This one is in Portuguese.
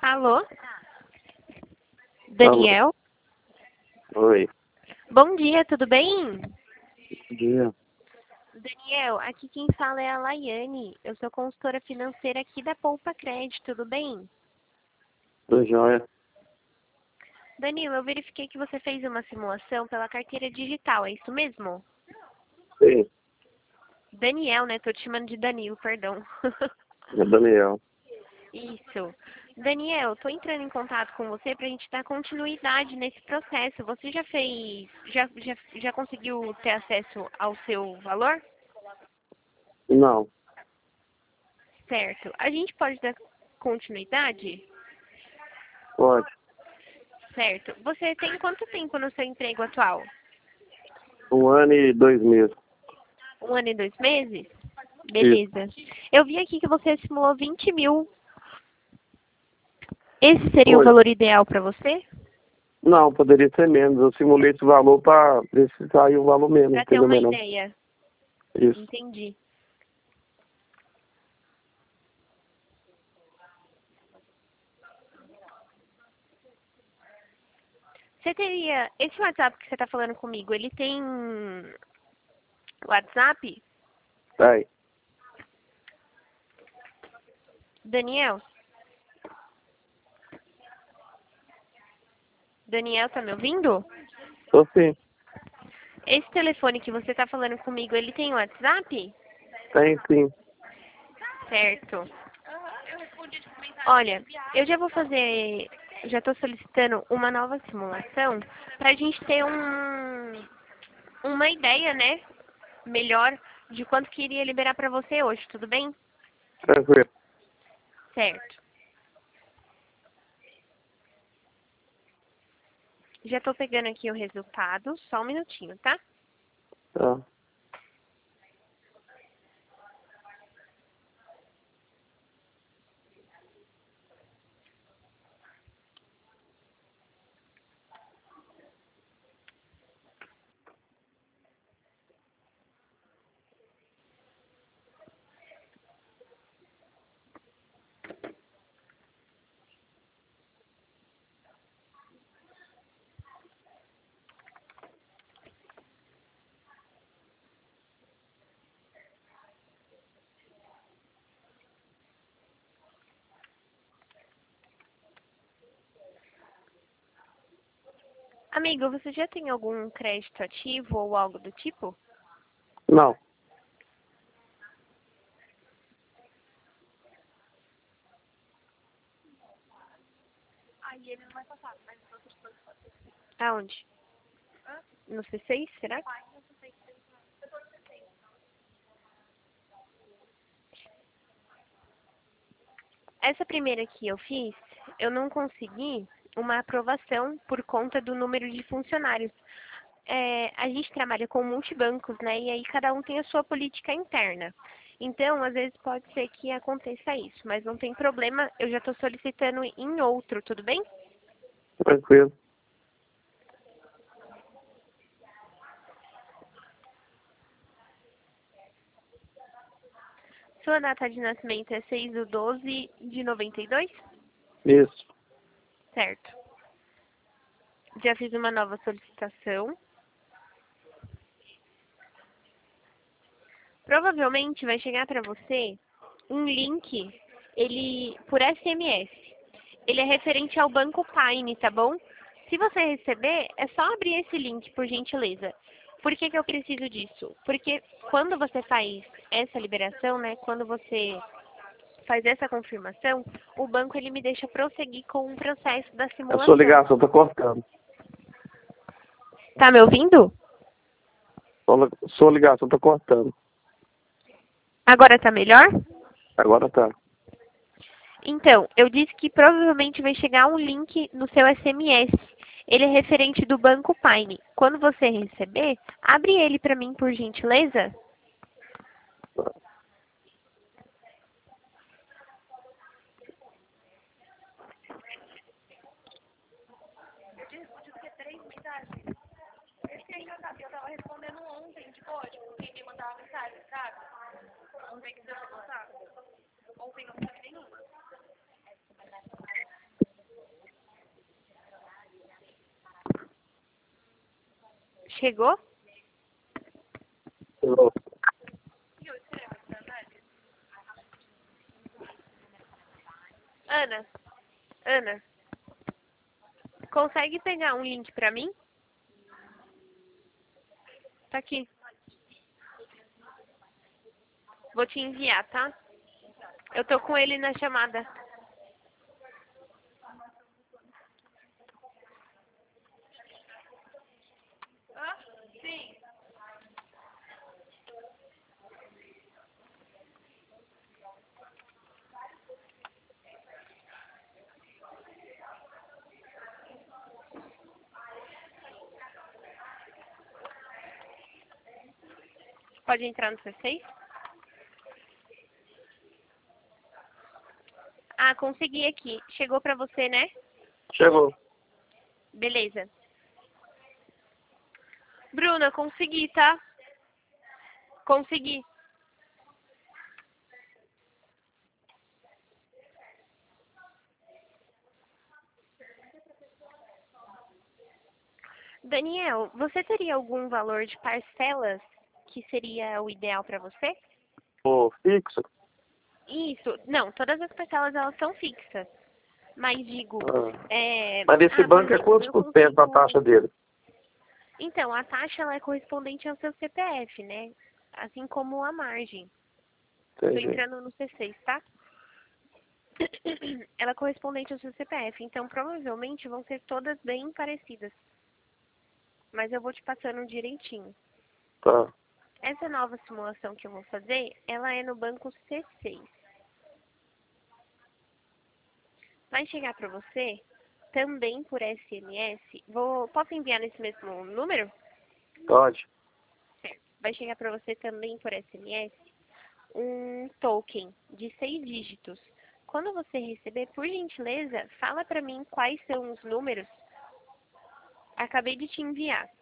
Alô? Alô, Daniel? oi, Bom dia, tudo bem? bom dia. Daniel, aqui quem fala é a Laiane. Eu sou consultora financeira aqui da Poupa Crédito, tudo bem? Tô joia. Danilo, eu verifiquei que você fez uma simulação pela carteira digital, é isso mesmo? Sim, Daniel, né? Tô te chamando de Danilo, perdão. é Daniel. Isso. Daniel, tô entrando em contato com você pra gente dar continuidade nesse processo. Você já fez, já conseguiu ter acesso ao seu valor? Não, Certo. A gente pode dar continuidade? pode. Certo. Você tem quanto tempo no seu emprego atual? 1 ano e 2 meses. 1 ano e 2 meses? Isso. Beleza. Eu vi aqui que você simulou 20 mil. Esse seria o Foi. valor ideal para você? Não, poderia ser menos. Eu simulei esse valor para ver se saiu o valor menos, Para ter entendeu? uma Melhor. ideia. Isso. Entendi. Você teria. Esse WhatsApp que você está falando comigo, ele tem WhatsApp? Aí. Daniel? Daniel, tá me ouvindo? Tô sim. Esse telefone que você está falando comigo, ele tem WhatsApp? Tem sim. Certo. Olha, eu já vou fazer, já estou solicitando uma nova simulação para a gente ter uma ideia, né, melhor de quanto que iria liberar para você hoje, tudo bem? Tranquilo. Certo. Já estou pegando aqui o resultado, só um minutinho, tá? Tá. Amigo, você já tem algum crédito ativo ou algo do tipo? Não. Aonde? No C6, será? Essa primeira que eu fiz, eu não consegui uma aprovação por conta do número de funcionários. A gente trabalha com multibancos, né? E aí cada um tem a sua política interna. Então, às vezes pode ser que aconteça isso, mas não tem problema, eu já estou solicitando em outro, tudo bem? Tranquilo. Sua data de nascimento é 6/12/92? Isso. Certo. Já fiz uma nova solicitação. Provavelmente vai chegar para você um link, ele por SMS. Ele é referente ao Banco Paine, tá bom? Se você receber, é só abrir esse link, por gentileza. Por que que eu preciso disso? Porque quando você faz essa liberação, né, quando você faz essa confirmação, o banco ele me deixa prosseguir com o processo da A sua simulação. ligação tá cortando. Tá me ouvindo? Sua ligação tá cortando. Agora tá melhor? Agora tá. Então, eu disse que provavelmente vai chegar um link no seu SMS. Ele é referente do Banco Paine. Quando você receber, abre ele para mim, por gentileza. Chegou? Chegou. Ana, consegue pegar um link pra mim? Tá aqui. Vou te enviar, tá? Eu tô com ele na chamada. Sim. Pode entrar no C6? Ah, consegui aqui. Chegou pra você, né? Chegou. Beleza. Bruna, consegui, tá? Consegui. Daniel, você teria algum valor de parcelas que seria o ideal pra você? O fixo? Isso. Não, todas as parcelas elas são fixas. Mas digo, Mas esse por banco é exemplo, quantos eu por cento a consigo. taxa dele? Então, a taxa ela é correspondente ao seu CPF, né? Assim como a margem. Tô Entendi. entrando no C6, tá? Ela é correspondente ao seu CPF, então provavelmente vão ser todas bem parecidas. Mas eu vou te passando direitinho. Tá. Essa nova simulação que eu vou fazer, ela é no banco C6. Vai chegar para você também por SMS. Posso enviar nesse mesmo número? Pode. Certo. Vai chegar para você também por SMS um token de 6 dígitos. Quando você receber, por gentileza, fala para mim quais são os números. Acabei de te enviar.